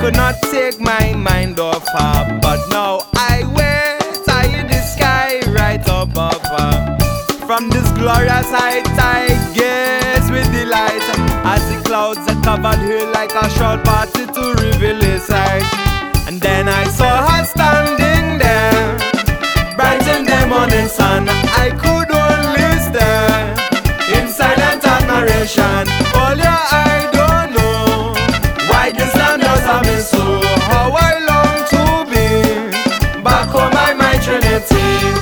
could not take my mind off her. But now I wait, I in the sky right above her. From this glorious height I gaze with delight, as the clouds that covered her like a short party to reveal his sight. And then I saw her standing there, bright in the morning sun. I could only stare in silent admiration. All your I don't know why this land does have me so. How I long to be back home by my Trinity.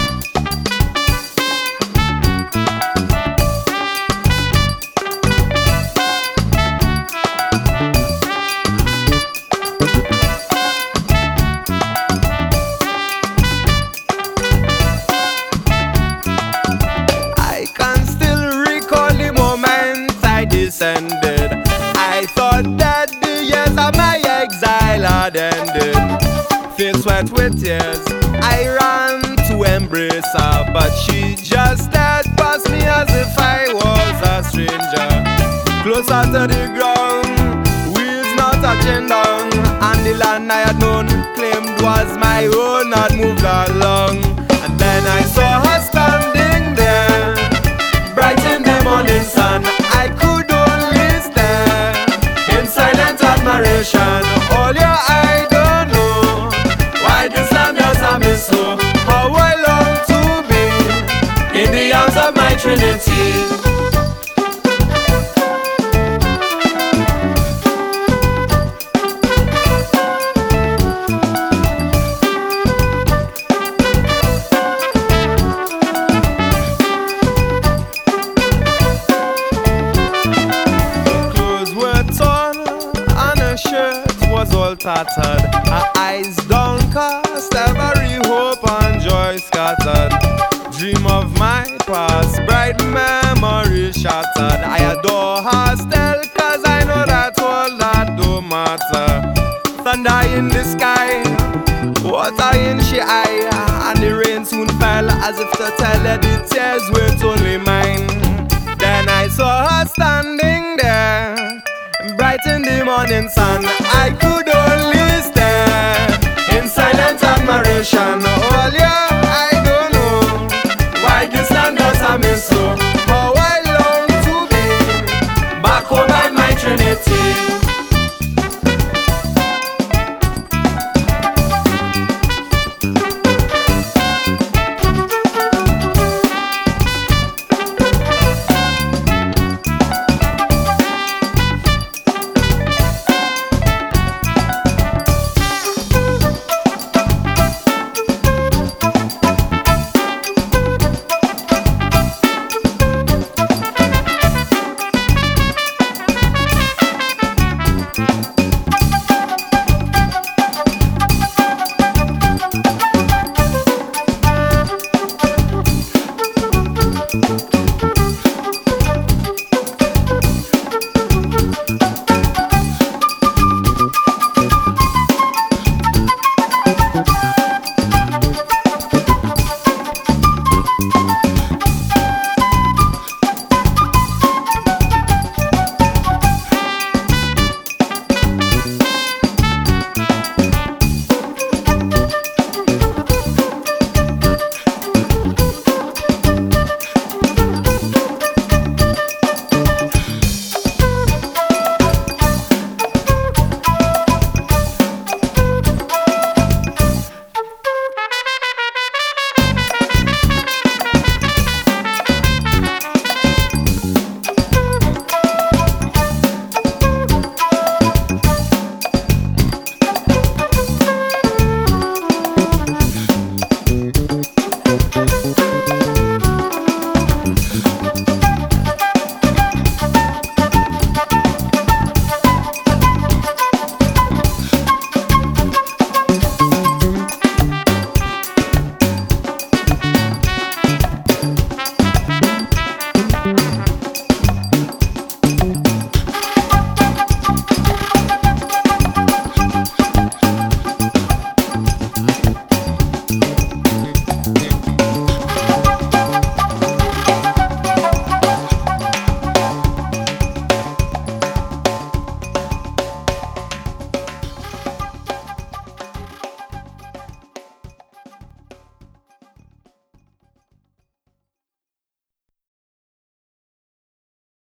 Descended. I thought that the years of my exile had ended. Filled sweat with tears, I ran to embrace her, but she just stared past me as if I was a stranger. Closer to the ground, wheels not touching down, and the land I had known, claimed was my own, had moved along. And then I saw her standing there, bright in the morning sun. I could admiration. All your I don't know why this land does have me so. How I long to be in the arms of my Trinity. Was all tattered, her eyes downcast, every hope and joy scattered. Dream of my past, bright memory shattered. I adore her still, cause I know that all that don't matter. Thunder in the sky, water in she eye, and the rain soon fell, as if to tell her the tears were only mine. Then I saw her standing there, bright in the morning sun. I could